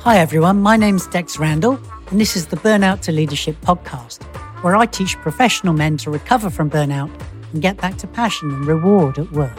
Hi everyone, my name's Dex Randall, and this is the Burnout to Leadership podcast, where I teach professional men to recover from burnout and get back to passion and reward at work.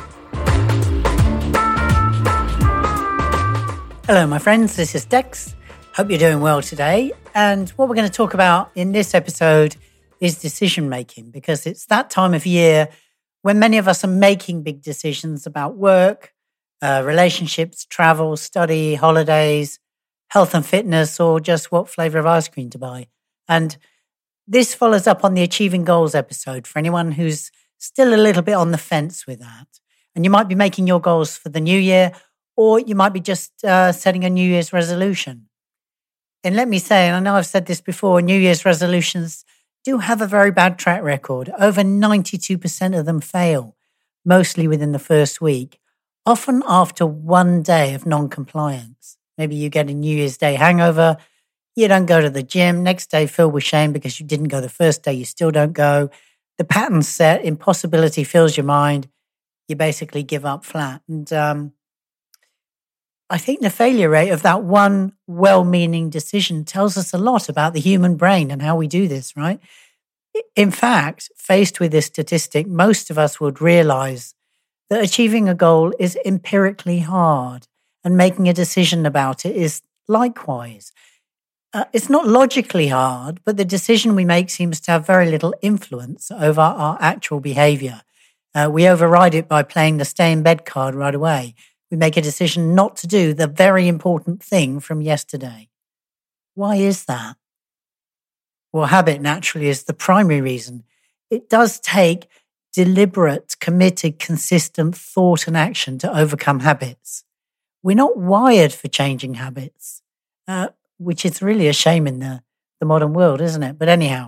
Hello my friends, this is Dex. Hope you're doing well today. And what we're going to talk about in this episode is decision making, because it's that time of year when many of us are making big decisions about work, relationships, travel, study, holidays, health and fitness, or just what flavour of ice cream to buy. And this follows up on the Achieving Goals episode for anyone who's still a little bit on the fence with that. And you might be making your goals for the new year, or you might be just setting a New Year's resolution. And let me say, and I know I've said this before, New Year's resolutions do have a very bad track record. Over 92% of them fail, mostly within the first week, often after one day of non-compliance. Maybe you get a New Year's Day hangover, you don't go to the gym, next day filled with shame because you didn't go the first day, you still don't go. The pattern's set, impossibility fills your mind, you basically give up flat. And I think the failure rate of that one well-meaning decision tells us a lot about the human brain and how we do this, right? In fact, faced with this statistic, most of us would realize that achieving a goal is empirically hard. And making a decision about it is likewise. It's not logically hard, but the decision we make seems to have very little influence over our actual behavior. We override it by playing the stay in bed card right away. We make a decision not to do the very important thing from yesterday. Why is that? Well, habit naturally is the primary reason. It does take deliberate, committed, consistent thought and action to overcome habits. We're not wired for changing habits, which is really a shame in the modern world, isn't it? But anyhow,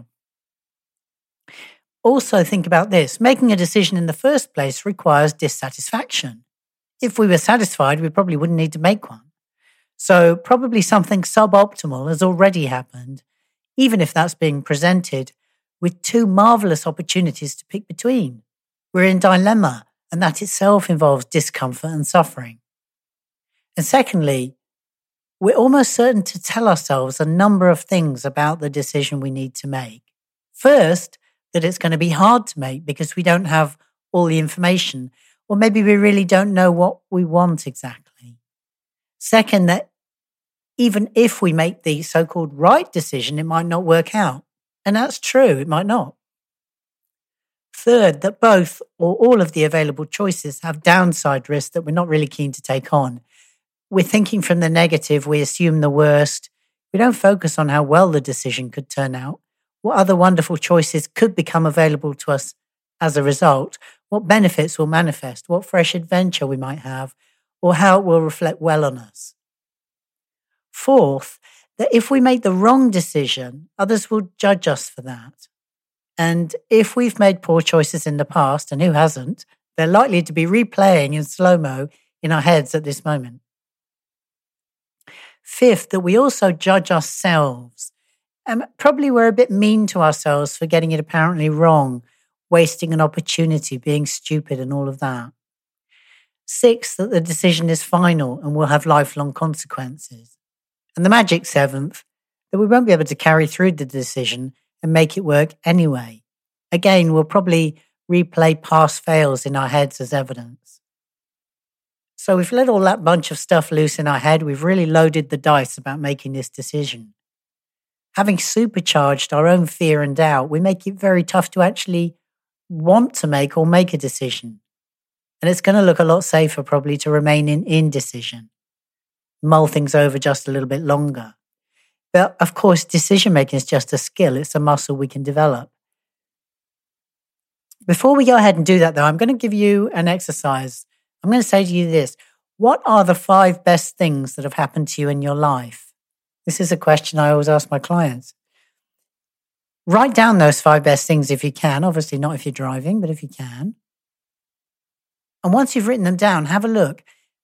also think about this. Making a decision in the first place requires dissatisfaction. If we were satisfied, we probably wouldn't need to make one. So probably something suboptimal has already happened, even if that's being presented with two marvelous opportunities to pick between. We're in dilemma, and that itself involves discomfort and suffering. And secondly, we're almost certain to tell ourselves a number of things about the decision we need to make. First, that it's going to be hard to make because we don't have all the information, or maybe we really don't know what we want exactly. Second, that even if we make the so-called right decision, it might not work out. And that's true, it might not. Third, that both or all of the available choices have downside risks that we're not really keen to take on. We're thinking from the negative, we assume the worst. We don't focus on how well the decision could turn out, what other wonderful choices could become available to us as a result, what benefits will manifest, what fresh adventure we might have, or how it will reflect well on us. Fourth, that if we make the wrong decision, others will judge us for that. And if we've made poor choices in the past, and who hasn't, they're likely to be replaying in slow-mo in our heads at this moment. Fifth, that we also judge ourselves. Probably we're a bit mean to ourselves for getting it apparently wrong, wasting an opportunity, being stupid and all of that. Sixth, that the decision is final and will have lifelong consequences. And the magic seventh, that we won't be able to carry through the decision and make it work anyway. Again, we'll probably replay past fails in our heads as evidence. So we've let all that bunch of stuff loose in our head. We've really loaded the dice about making this decision. Having supercharged our own fear and doubt, we make it very tough to actually want to make or make a decision. And it's going to look a lot safer probably to remain in indecision, mull things over just a little bit longer. But of course, decision making is just a skill. It's a muscle we can develop. Before we go ahead and do that though, I'm going to give you an exercise. I'm going to say to you this: what are the 5 best things that have happened to you in your life? This is a question I always ask my clients. Write down those 5 best things if you can. Obviously not if you're driving, but if you can. And once you've written them down, have a look.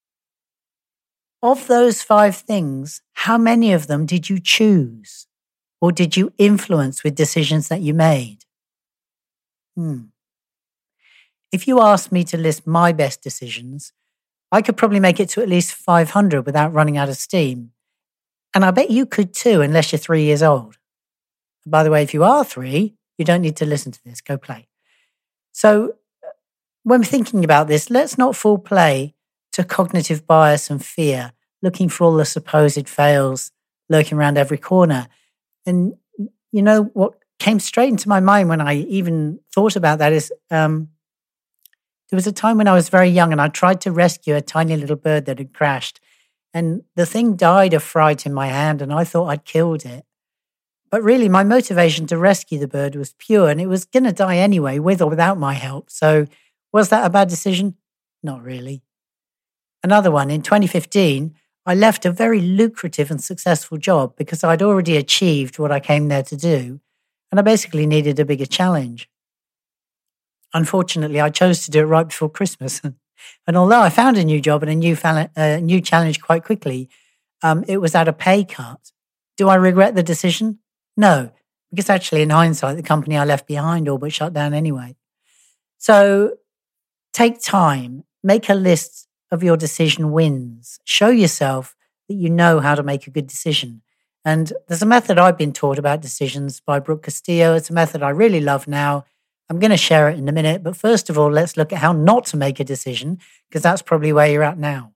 Of those 5 things, how many of them did you choose? Or did you influence with decisions that you made? If you asked me to list my best decisions, I could probably make it to at least 500 without running out of steam. And I bet you could too, unless you're 3 years old. By the way, if you are 3, you don't need to listen to this. Go play. So when we're thinking about this, let's not fall prey to cognitive bias and fear, looking for all the supposed fails lurking around every corner. And you know what came straight into my mind when I even thought about that is there was a time when I was very young and I tried to rescue a tiny little bird that had crashed. And the thing died of fright in my hand and I thought I'd killed it. But really, my motivation to rescue the bird was pure and it was going to die anyway, with or without my help. So was that a bad decision? Not really. Another one, in 2015, I left a very lucrative and successful job because I'd already achieved what I came there to do, and I basically needed a bigger challenge. Unfortunately, I chose to do it right before Christmas. And although I found a new job and a new challenge quite quickly, it was at a pay cut. Do I regret the decision? No, because actually in hindsight, the company I left behind all but shut down anyway. So take time, make a list of your decision wins. Show yourself that you know how to make a good decision. And there's a method I've been taught about decisions by Brooke Castillo. It's a method I really love now. I'm going to share it in a minute. But first of all, let's look at how not to make a decision, because that's probably where you're at now.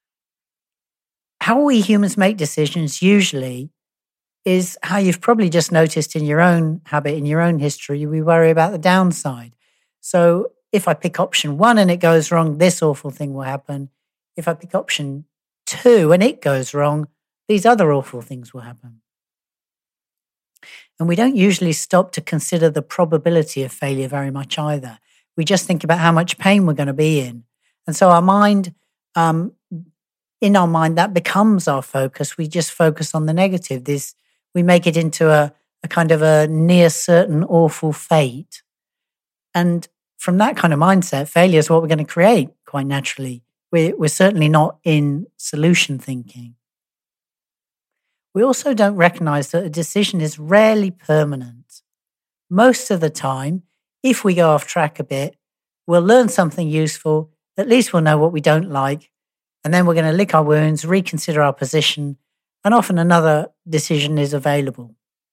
How we humans make decisions usually is how you've probably just noticed in your own habit, in your own history, we worry about the downside. So if I pick option 1 and it goes wrong, this awful thing will happen. If I pick option 2 and it goes wrong, these other awful things will happen. And we don't usually stop to consider the probability of failure very much either. We just think about how much pain we're going to be in. And so our mind, in our mind, that becomes our focus. We just focus on the negative. We make it into a kind of a near certain awful fate. And from that kind of mindset, failure is what we're going to create quite naturally. We're certainly not in solution thinking. We also don't recognize that a decision is rarely permanent. Most of the time, if we go off track a bit, we'll learn something useful. At least we'll know what we don't like. And then we're going to lick our wounds, reconsider our position, and often another decision is available.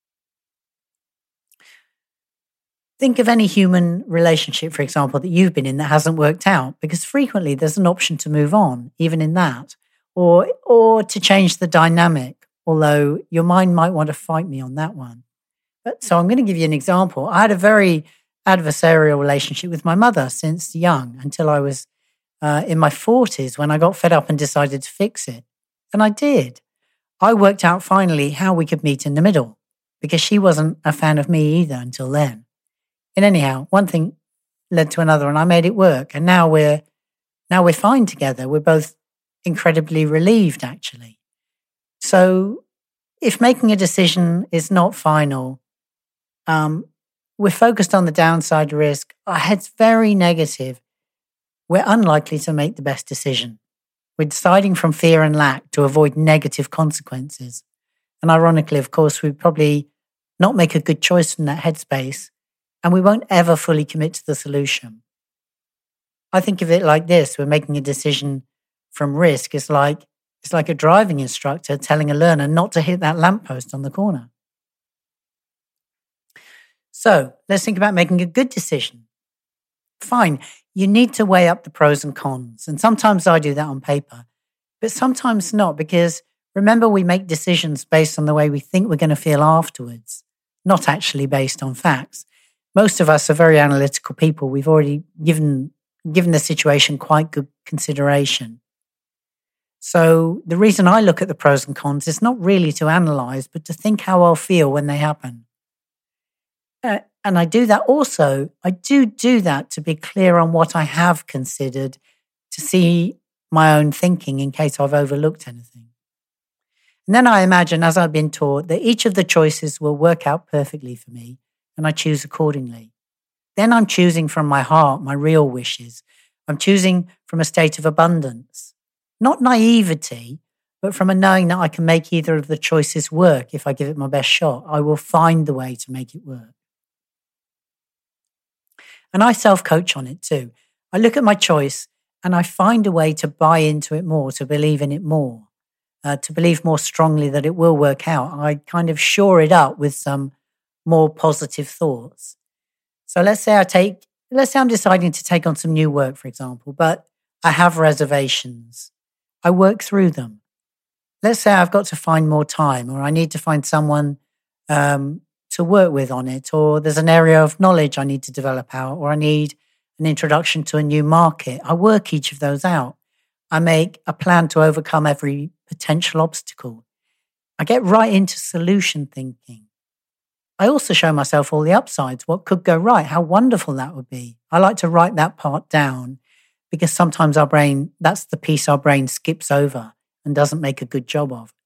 Think of any human relationship, for example, that you've been in that hasn't worked out, because frequently there's an option to move on, even in that, or to change the dynamic, although your mind might want to fight me on that one. So I'm going to give you an example. I had a very adversarial relationship with my mother since young, until I was in my 40s when I got fed up and decided to fix it. And I did. I worked out finally how we could meet in the middle, because she wasn't a fan of me either until then. And anyhow, one thing led to another and I made it work. And now we're fine together. We're both incredibly relieved, actually. So if making a decision is not final, we're focused on the downside risk, our head's very negative, we're unlikely to make the best decision. We're deciding from fear and lack to avoid negative consequences. And ironically, of course, we'd probably not make a good choice from that headspace, and we won't ever fully commit to the solution. I think of it like this: we're making a decision from risk. It's like a driving instructor telling a learner not to hit that lamppost on the corner. So let's think about making a good decision. Fine, you need to weigh up the pros and cons. And sometimes I do that on paper, but sometimes not, because remember, we make decisions based on the way we think we're going to feel afterwards, not actually based on facts. Most of us are very analytical people. We've already given the situation quite good consideration. So the reason I look at the pros and cons is not really to analyze, but to think how I'll feel when they happen. And I do that also. I do that to be clear on what I have considered, to see my own thinking in case I've overlooked anything. And then I imagine, as I've been taught, that each of the choices will work out perfectly for me, and I choose accordingly. Then I'm choosing from my heart, my real wishes. I'm choosing from a state of abundance. Not naivety, but from a knowing that I can make either of the choices work if I give it my best shot. I will find the way to make it work. And I self-coach on it too. I look at my choice and I find a way to buy into it more, to believe in it more. to believe more strongly that it will work out. I kind of shore it up with some more positive thoughts. So let's say I'm deciding to take on some new work, for example, but I have reservations. I work through them. Let's say I've got to find more time, or I need to find someone to work with on it, or there's an area of knowledge I need to develop out, or I need an introduction to a new market. I work each of those out. I make a plan to overcome every potential obstacle. I get right into solution thinking. I also show myself all the upsides, what could go right, how wonderful that would be. I like to write that part down because sometimes that's the piece our brain skips over and doesn't make a good job of.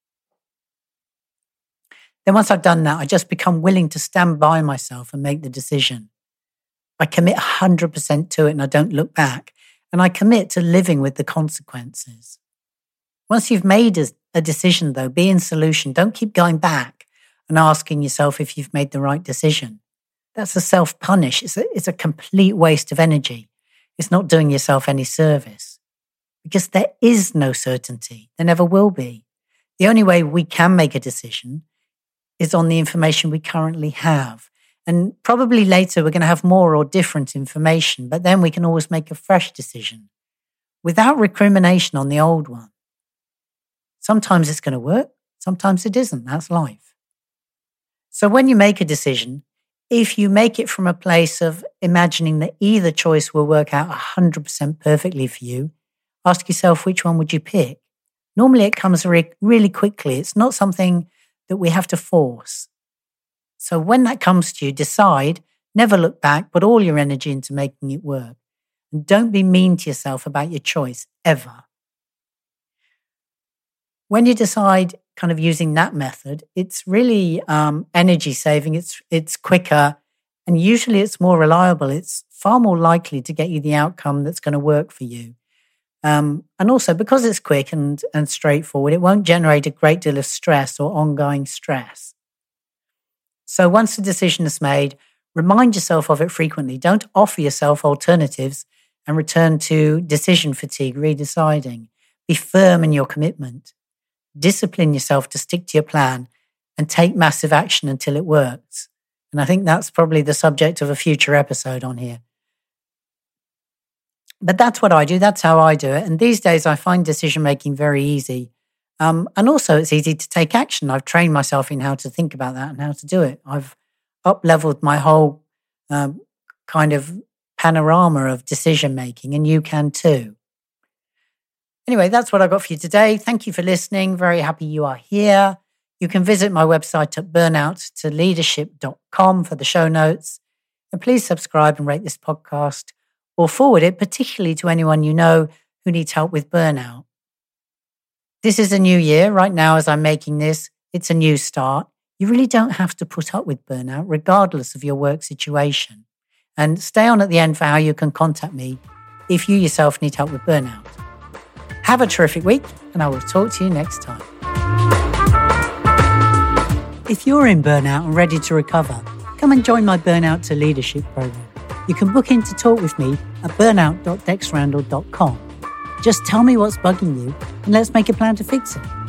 Then once I've done that, I just become willing to stand by myself and make the decision. I commit 100% to it and I don't look back. And I commit to living with the consequences. Once you've made a decision, though, be in solution. Don't keep going back and asking yourself if you've made the right decision. That's a self-punish. It's a complete waste of energy. It's not doing yourself any service. Because there is no certainty. There never will be. The only way we can make a decision is on the information we currently have. And probably later we're going to have more or different information, but then we can always make a fresh decision without recrimination on the old one. Sometimes it's going to work, sometimes it isn't. That's life. So when you make a decision, if you make it from a place of imagining that either choice will work out 100% perfectly for you, ask yourself which one would you pick. Normally it comes really quickly. It's not something that we have to force. So when that comes to you, decide, never look back, put all your energy into making it work. And don't be mean to yourself about your choice, ever. When you decide kind of using that method, it's really energy saving, it's quicker, and usually it's more reliable. It's far more likely to get you the outcome that's going to work for you. And also because it's quick and straightforward, it won't generate a great deal of stress or ongoing stress. So once the decision is made, remind yourself of it frequently. Don't offer yourself alternatives and return to decision fatigue, redeciding. Be firm in your commitment. Discipline yourself to stick to your plan and take massive action until it works. And I think that's probably the subject of a future episode on here. But that's what I do. That's how I do it. And these days I find decision-making very easy. And also it's easy to take action. I've trained myself in how to think about that and how to do it. I've up-leveled my whole kind of panorama of decision-making, and you can too. Anyway, that's what I got for you today. Thank you for listening. Very happy you are here. You can visit my website at burnouttoleadership.com for the show notes. And please subscribe and rate this podcast or forward it, particularly to anyone you know who needs help with burnout. This is a new year. Right now, as I'm making this, it's a new start. You really don't have to put up with burnout, regardless of your work situation. And stay on at the end for how you can contact me if you yourself need help with burnout. Have a terrific week, and I will talk to you next time. If you're in burnout and ready to recover, come and join my Burnout to Leadership program. You can book in to talk with me at burnout.dexrandall.com. Just tell me what's bugging you and let's make a plan to fix it.